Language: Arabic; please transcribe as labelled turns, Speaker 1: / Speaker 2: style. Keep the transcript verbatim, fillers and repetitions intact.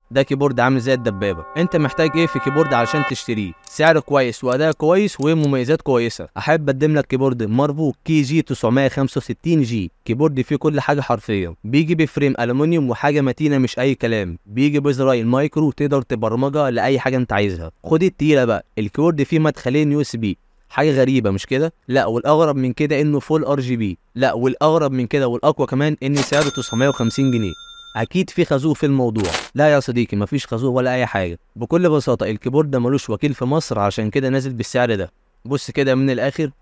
Speaker 1: ده كيبورد عامل زي الدبابه. انت محتاج ايه في كيبورد علشان تشتريه؟ سعر كويس واداء كويس ومميزات كويسه. احب اقدم لك كيبورد مارفو كي جي تسعمية وخمسة وستين جي. كيبورد فيه كل حاجه حرفيا، بيجي بفريم الومنيوم وحاجه متينه مش اي كلام، بيجي بزراير مايكرو تقدر تبرمجها لاي حاجه انت عايزها. خد التقيله بقى، الكيبورد فيه مدخلين يو اس بي. حاجه غريبه مش كده؟ لا، والاغرب من كده انه فول ار جي بي. لا، والاغرب من كده والاقوى كمان ان سعره تسعمية وخمسين جنيه. اكيد في خازوق في الموضوع. لا يا صديقي، مفيش خازوق ولا اي حاجه. بكل بساطه الكيبورد ده ملوش وكيل في مصر، عشان كده نازل بالسعر ده. بص كده من الاخر،